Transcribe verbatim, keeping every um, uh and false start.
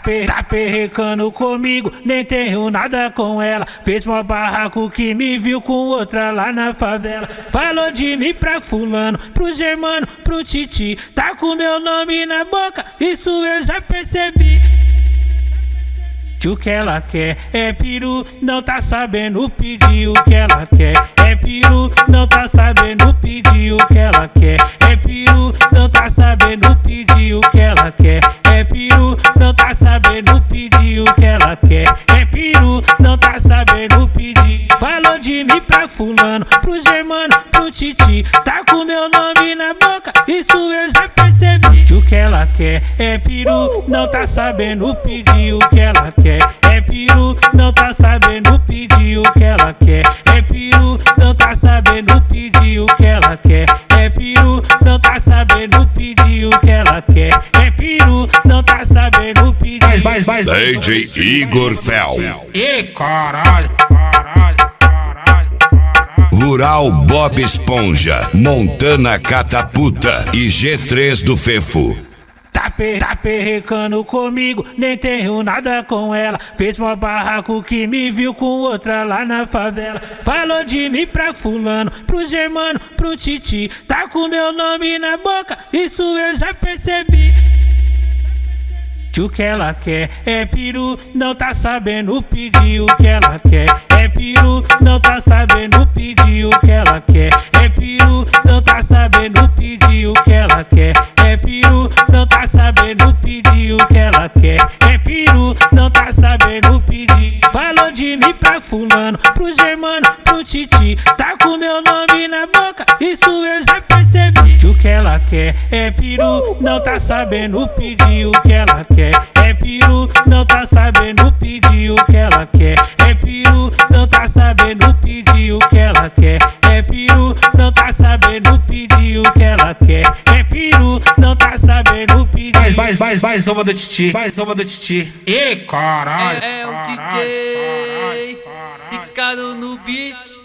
per, tá perrecando comigo, nem tenho nada com ela. Fez mó barraco que me viu com outra lá na favela. Falou de mim pra fulano, pro germano, pro titi. Tá com meu nome na boca, isso eu já percebi. Que o que ela quer é peru, não tá sabendo pedir o que ela quer. É peru, não tá sabendo pedir o que ela quer. É peru, não tá sabendo pedir o que ela quer. É peru, não tá sabendo pedir o que ela quer. É peru, não tá sabendo pedir. Falou de mim pra fulano, pro germano, pro titi. Tá com meu nome na boca, isso eu já percebi. Que o que ela quer é peru, não tá sabendo pedir o que ela quer. É peru, não tá sabendo pedir o que ela quer. É peru, não tá sabendo pedir o que ela quer. É peru, não tá sabendo pedir o que ela quer. É peru, não tá sabendo pedir. Mais, mais, mais. D J Igor Fel. E caralho, caralho, caralho, caralho. Rural Bob Esponja, Montana Catapulta e G três do Fefo. Tá, per, tá perrecando comigo, nem tenho nada com ela. Fez mó barraco que me viu com outra lá na favela. Falou de mim pra fulano, pro germano, pro titi. Tá com meu nome na boca, isso eu já percebi. Que o que ela quer é peru, não tá sabendo pedir o que ela quer. É peru, não tá sabendo pedir o que ela quer. É peru, não tá sabendo pedir o que ela quer. É peru, não tá sabendo pedir o que ela quer. É peru, não tá sabendo pedir. Falou de mim pra fulano, pro germano, pro titi. Tá com meu nome na boca, isso eu já percebi. Que o que ela quer é peru, não tá sabendo pedir o que ela quer. É peru, não tá sabendo pedir o que ela quer. É peru, não tá sabendo pedir o que ela quer. É peru, não tá sabendo pedir o que ela quer. É peru, não tá sabendo pedir. Mais, mais, mais, mais uma do titi. Mais uma do titi. E caralho. É, é o caralho, D J caralho, caralho. Ricardo no beat.